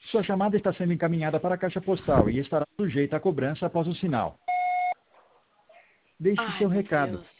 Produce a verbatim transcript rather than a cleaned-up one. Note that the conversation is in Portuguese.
Sua chamada está sendo encaminhada para a caixa postal e estará sujeita à cobrança após o sinal. Deixe Ai, seu meu recado. Deus.